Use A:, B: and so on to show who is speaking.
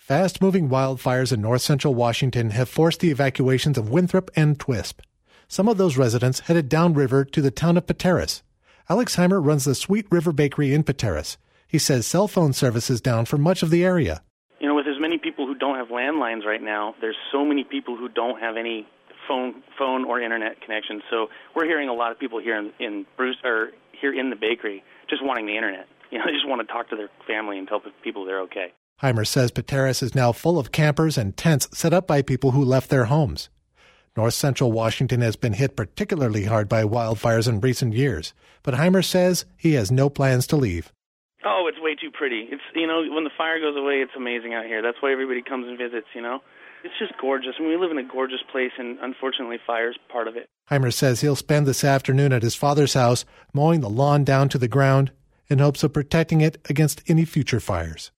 A: Fast-moving wildfires in north-central Washington have forced the evacuations of Winthrop and Twisp. Some of those residents headed downriver to the town of Pateros. Alex Heimer runs the Sweet River Bakery in Pateros. He says cell phone service is down for much of the area.
B: You know, with as many people who don't have landlines right now, there's so many people who don't have any phone or internet connection. So we're hearing a lot of people here in Bruce, or here in the bakery, just wanting the internet. You know, they just want to talk to their family and tell people they're okay.
A: Heimer says Pateros is now full of campers and tents set up by people who left their homes. North central Washington has been hit particularly hard by wildfires in recent years, but Heimer says he has no plans to leave.
B: Oh, it's way too pretty. It's, you know, when the fire goes away, it's amazing out here. That's why everybody comes and visits, you know. It's just gorgeous. I mean, we live in a gorgeous place, and unfortunately, fire's part of it.
A: Heimer says he'll spend this afternoon at his father's house mowing the lawn down to the ground in hopes of protecting it against any future fires.